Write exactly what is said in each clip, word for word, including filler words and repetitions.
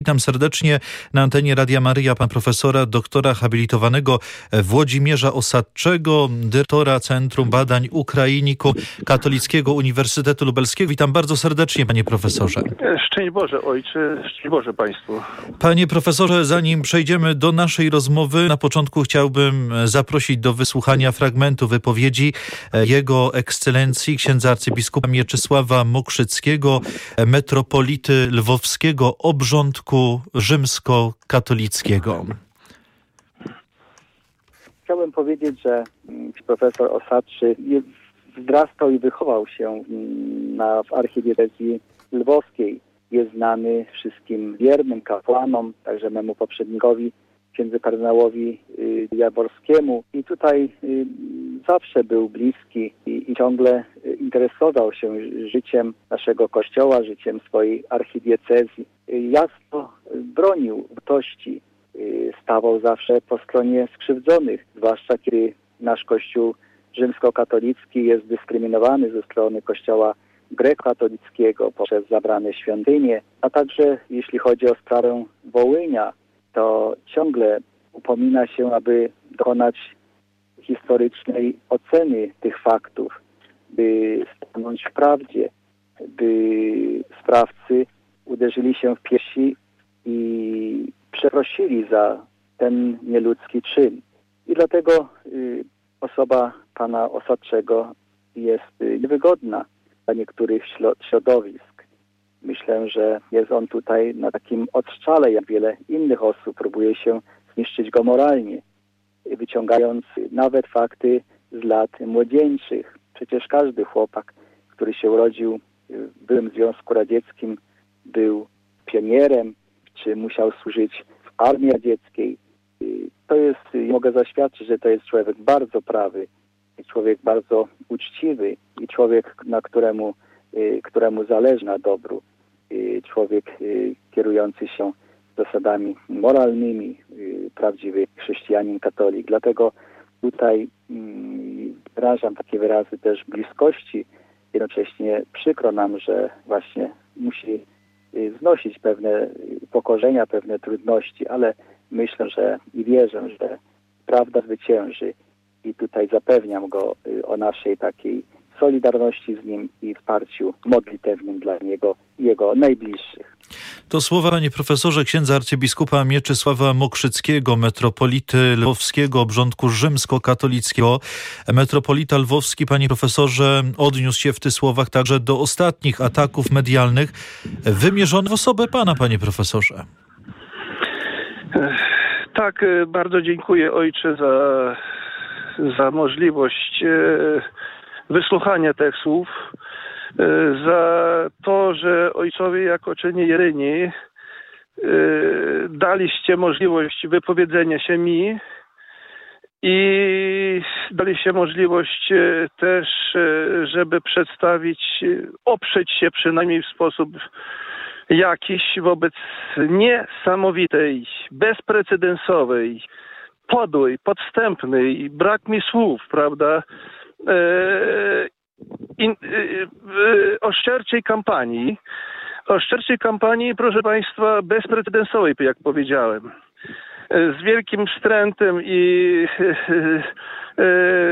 Witam serdecznie na antenie Radia Maryja pan profesora doktora habilitowanego Włodzimierza Osadczego, dyrektora Centrum Badań Ukrainiku Katolickiego Uniwersytetu Lubelskiego. Witam bardzo serdecznie, panie profesorze. Szczęść Boże, ojcze, szczęść Boże państwu. Panie profesorze, zanim przejdziemy do naszej rozmowy, na początku chciałbym zaprosić do wysłuchania fragmentu wypowiedzi Jego Ekscelencji księdza arcybiskupa Mieczysława Mokrzyckiego, metropolity lwowskiego obrządku rzymskokatolickiego. Chciałbym powiedzieć, że profesor Osadczy wzrastał i wychował się na, w archidiecezji lwowskiej. Jest znany wszystkim wiernym kapłanom, także memu poprzednikowi, księdzu kardynałowi Jaworskiemu. I tutaj zawsze był bliski i, i ciągle interesował się życiem naszego kościoła, życiem swojej archidiecezji. Jasno bronił wartości, stawał zawsze po stronie skrzywdzonych, zwłaszcza kiedy nasz kościół rzymskokatolicki jest dyskryminowany ze strony kościoła grekokatolickiego poprzez zabrane świątynie, a także jeśli chodzi o sprawę Wołynia, to ciągle upomina się, aby dokonać historycznej oceny tych faktów, by stanąć w prawdzie, by sprawcy uderzyli się w piersi i przeprosili za ten nieludzki czyn. I dlatego y, osoba pana Osadczego jest y, niewygodna dla niektórych środowisk. Myślę, że jest on tutaj na takim odstrzale, jak wiele innych osób próbuje się zniszczyć go moralnie, wyciągając nawet fakty z lat młodzieńczych. Przecież każdy chłopak, który się urodził w byłym Związku Radzieckim, był pionierem, czy musiał służyć w armii radzieckiej. To jest, mogę zaświadczyć, że to jest człowiek bardzo prawy, człowiek bardzo uczciwy i człowiek, na któremu, któremu zależy na dobru. Człowiek kierujący się zasadami moralnymi, prawdziwy chrześcijanin, katolik. Dlatego tutaj wyrażam takie wyrazy też bliskości. Jednocześnie przykro nam, że właśnie musi znosić pewne pokorzenia, pewne trudności, ale myślę, że i wierzę, że prawda zwycięży i tutaj zapewniam go o naszej takiej solidarności z nim i wsparciu modlitewnym dla niego i jego najbliższych. To słowa, panie profesorze, księdza arcybiskupa Mieczysława Mokrzyckiego, metropolity lwowskiego obrządku rzymskokatolickiego. Metropolita lwowski, panie profesorze, odniósł się w tych słowach także do ostatnich ataków medialnych wymierzonych w osobę pana, panie profesorze. Tak, bardzo dziękuję, ojcze, za, za możliwość wysłuchania tych słów, za to, że ojcowie jako czyni Jeryni daliście możliwość wypowiedzenia się mi i daliście możliwość też, żeby przedstawić, oprzeć się przynajmniej w sposób jakiś wobec niesamowitej, bezprecedensowej, podłej, podstępnej, brak mi słów, prawda, In, y, y, oszczerczej kampanii, oszczerczej kampanii, proszę państwa, bezprecedensowej, jak powiedziałem, z wielkim wstrętem i y, y,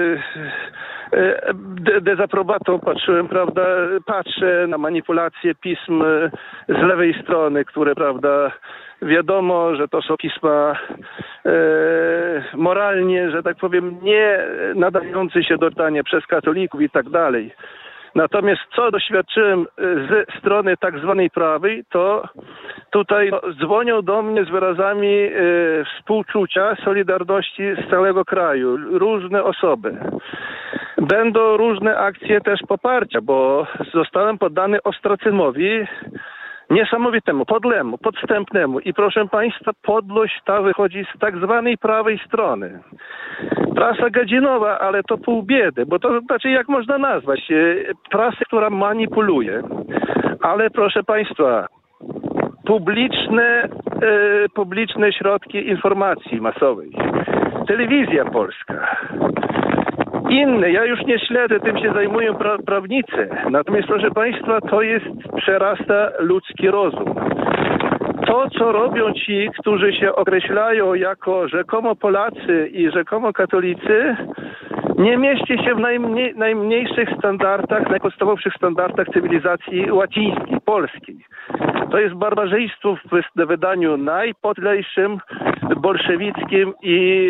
y, dezaprobatą patrzyłem, prawda, patrzę na manipulacje pism z lewej strony, które, prawda, wiadomo, że to są pisma e, moralnie, że tak powiem, nie nadające się do czytania przez katolików i tak dalej. Natomiast co doświadczyłem ze strony tak zwanej prawej, to tutaj dzwonią do mnie z wyrazami e, współczucia, solidarności z całego kraju, różne osoby. Będą różne akcje też poparcia, bo zostałem poddany ostracyzmowi niesamowitemu, podlemu, podstępnemu. I proszę państwa, podłość ta wychodzi z tak zwanej prawej strony. Prasa gadzinowa, ale to pół biedy, bo to znaczy, jak można nazwać, prasę, która manipuluje. Ale proszę państwa, publiczne, e, publiczne środki informacji masowej, telewizja polska, inne, ja już nie śledzę, tym się zajmują pra- prawnicy. Natomiast, proszę państwa, to jest, przerasta ludzki rozum. to, co robią ci, którzy się określają jako rzekomo Polacy i rzekomo katolicy, nie mieści się w najmniej, najmniejszych standardach, najpodstawowszych standardach cywilizacji łacińskiej, polskiej. To jest barbarzyństwo w wydaniu najpodlejszym, bolszewickim i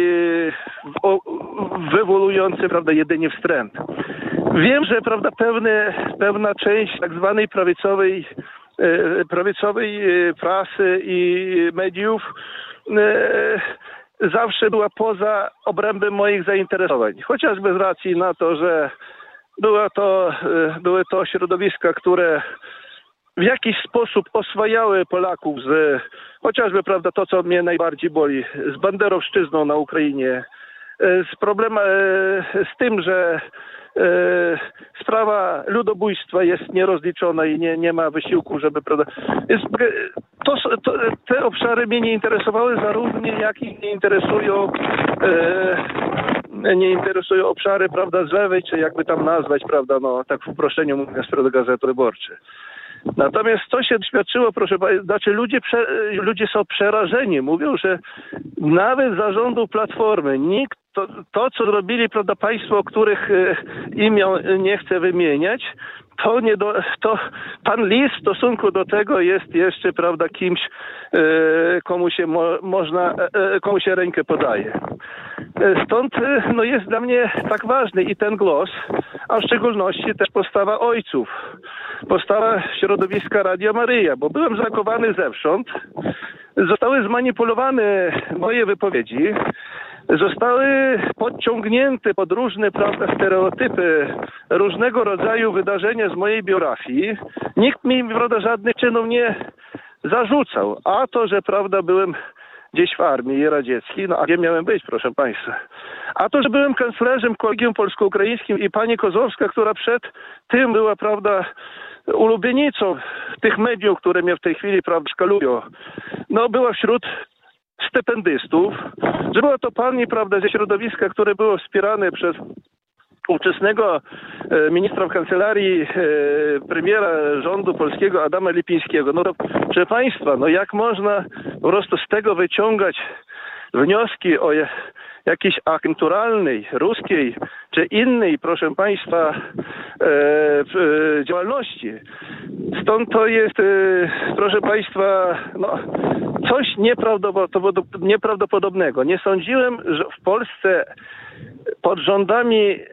wywołującym, prawda, jedynie wstręt. Wiem, że, prawda, pewne, pewna część tak zwanej prawicowej, e, prawicowej prasy i mediów e, zawsze była poza obrębem moich zainteresowań. Chociażby z racji na to, że była to, e, były to środowiska, które w jakiś sposób oswajały Polaków z, chociażby, prawda, to, co mnie najbardziej boli, z banderowszczyzną na Ukrainie, z problemem, z tym, że e, sprawa ludobójstwa jest nierozliczona i nie, nie ma wysiłku, żeby, prawda, jest, to, to, te obszary mnie nie interesowały, zarówno jak i nie interesują e, nie interesują obszary, prawda, z lewej, czy jakby tam nazwać, prawda, no tak w uproszczeniu mówiąc, prawda, Gazety Wyborcze. Natomiast to się doświadczyło, proszę Państwa, znaczy ludzie, prze, ludzie są przerażeni. Mówią, że nawet zarządów Platformy, nikt, to, to co zrobili, prawda, państwo, o których e, imion nie chcę wymieniać, to, nie do, to pan Lis w stosunku do tego jest jeszcze, prawda, kimś, e, komu się mo, można, e, komu się rękę podaje. E, stąd e, no jest dla mnie tak ważny i ten głos, a w szczególności też postawa ojców, postawa środowiska Radia Maryja, bo byłem zakowany zewsząd, zostały zmanipulowane moje wypowiedzi, zostały podciągnięte pod różne, prawda, stereotypy, różnego rodzaju wydarzenia z mojej biografii. Nikt mi, prawda, żadnych czynów nie zarzucał. A to, że, prawda, byłem gdzieś w armii radzieckiej, no a gdzie miałem być, proszę Państwa. A to, że byłem kanclerzem Kolegium Polsko-Ukraińskim i pani Kozłowska, która przed tym była, prawda, ulubienicą tych mediów, które mnie w tej chwili, prawda, szkalują, no była wśród stypendystów, że była to pani, prawda, ze środowiska, które było wspierane przez ówczesnego e, ministra w kancelarii e, premiera rządu polskiego Adama Lipińskiego. No to, proszę Państwa, no jak można po prostu z tego wyciągać wnioski o je, jakiejś agenturalnej, ruskiej czy innej, proszę Państwa, e, e, działalności. Stąd to jest, e, proszę Państwa, no, coś nieprawdopodobnego. Nie sądziłem, że w Polsce pod rządami e,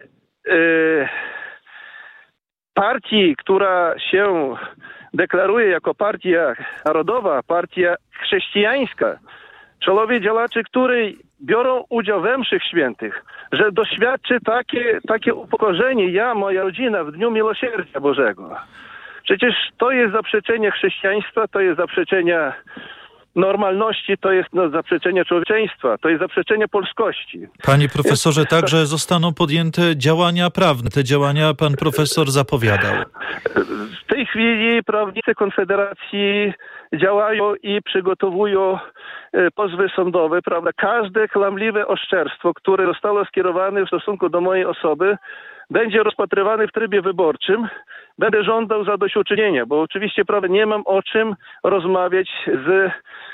partii, która się deklaruje jako partia narodowa, partia chrześcijańska, czołowi działacze, której biorą udział we mszach świętych, że doświadczy takie, takie upokorzenie, ja, moja rodzina, w Dniu Miłosierdzia Bożego. Przecież to jest zaprzeczenie chrześcijaństwa, to jest zaprzeczenie normalności, to jest, no, zaprzeczenie człowieczeństwa, to jest zaprzeczenie polskości. Panie profesorze, jest... także zostaną podjęte działania prawne. Te działania pan profesor zapowiadał. W tej chwili prawnicy Konfederacji działają i przygotowują pozwy sądowe, prawda? Każde kłamliwe oszczerstwo, które zostało skierowane w stosunku do mojej osoby, będzie rozpatrywane w trybie wyborczym. Będę żądał zadośćuczynienia, bo oczywiście, prawda, nie mam o czym rozmawiać z, e,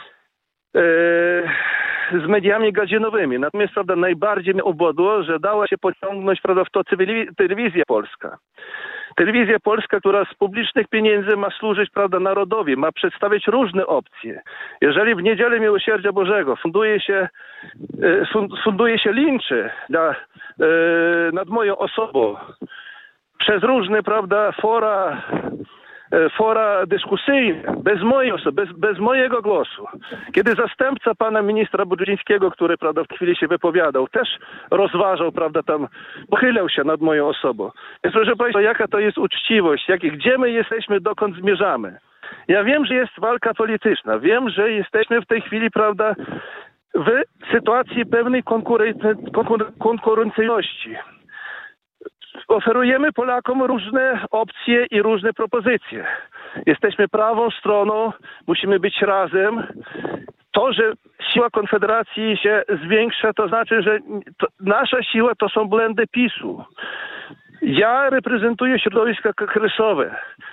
z mediami gazynowymi. Natomiast, prawda, najbardziej mnie obodło, że dała się pociągnąć, prawda, w to telewizja polska. Telewizja polska, która z publicznych pieniędzy ma służyć, prawda, narodowi, ma przedstawiać różne opcje. Jeżeli w Niedzielę Miłosierdzia Bożego funduje się, funduje się linczy dla, nad moją osobą przez różne, prawda, fora, fora dyskusyjne, bez mojej osoby, bez, bez mojego głosu. Kiedy zastępca pana ministra Budżyńskiego, który, prawda, w chwili się wypowiadał, też rozważał, prawda, tam pochylał się nad moją osobą. Więc, proszę Państwa, jaka to jest uczciwość, jak, gdzie my jesteśmy, dokąd zmierzamy. Ja wiem, że jest walka polityczna, wiem, że jesteśmy w tej chwili, prawda, w sytuacji pewnej konkurencyjności. Oferujemy Polakom różne opcje i różne propozycje. Jesteśmy prawą stroną, musimy być razem. To, że siła Konfederacji się zwiększa, to znaczy, że to, nasza siła to są błędy PiSu. Ja reprezentuję środowiska krysowe.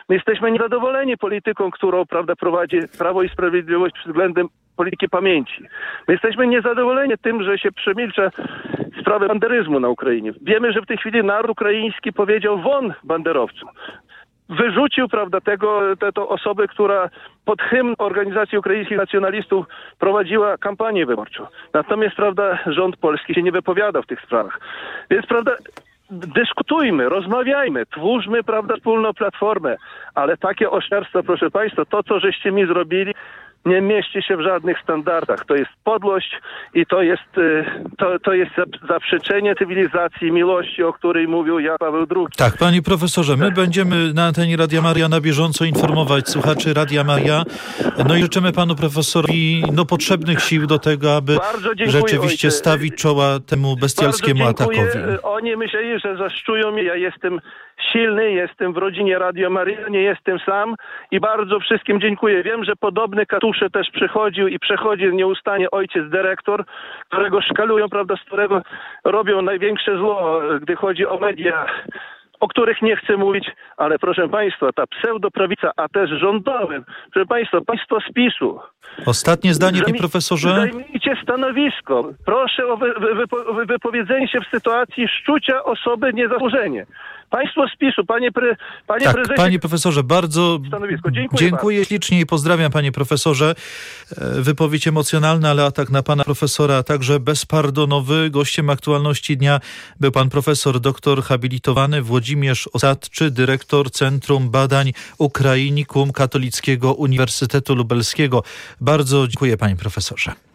My jesteśmy niezadowoleni polityką, którą, prawda, prowadzi Prawo i Sprawiedliwość pod względem polityki pamięci. My jesteśmy niezadowoleni tym, że się przemilcza sprawę banderyzmu na Ukrainie. Wiemy, że w tej chwili naród ukraiński powiedział won banderowcom. Wyrzucił, prawda, tego, te, to osobę, która pod hymn Organizacji Ukraińskich Nacjonalistów prowadziła kampanię wyborczą. Natomiast, prawda, rząd polski się nie wypowiada w tych sprawach. Więc, prawda, dyskutujmy, rozmawiajmy, twórzmy, prawda, wspólną platformę, ale takie oszczerstwo, proszę Państwa, to, co żeście mi zrobili, nie mieści się w żadnych standardach. To jest podłość i to jest, to, to jest zaprzeczenie cywilizacji, miłości, o której mówił Jan Paweł drugi. Tak, panie profesorze, my będziemy na antenie Radia Maria na bieżąco informować słuchaczy Radia Maria. No i życzymy panu profesorowi no, potrzebnych sił do tego, aby rzeczywiście ojcze. stawić czoła temu bestialskiemu atakowi. Oni myśleli, że zaszczują mnie. Ja jestem silny, jestem w rodzinie Radio Maria, nie jestem sam i bardzo wszystkim dziękuję. Wiem, że podobny katusze też przychodził i przechodzi nieustannie ojciec dyrektor, którego szkalują, prawda, z którego robią największe zło, gdy chodzi o media, o których nie chcę mówić, ale proszę Państwa, ta pseudoprawica, a też rządowy, proszę Państwa, Państwo z PiSu. Ostatnie zdanie, panie profesorze. Zajmijcie stanowisko. Proszę o wy, wy, wy, wypowiedzenie się w sytuacji szczucia osoby niezasłużenie. Państwo z PiSu, panie, pre, panie tak, prezesie... panie profesorze, bardzo dziękuję, dziękuję ślicznie i pozdrawiam, panie profesorze. Wypowiedź emocjonalna, ale atak na pana profesora, a także bezpardonowy. Gościem aktualności dnia był pan profesor doktor habilitowany Włodzimierz Osadczy, dyrektor Centrum Badań Ukrainikum Katolickiego Uniwersytetu Lubelskiego. Bardzo dziękuję, panie profesorze.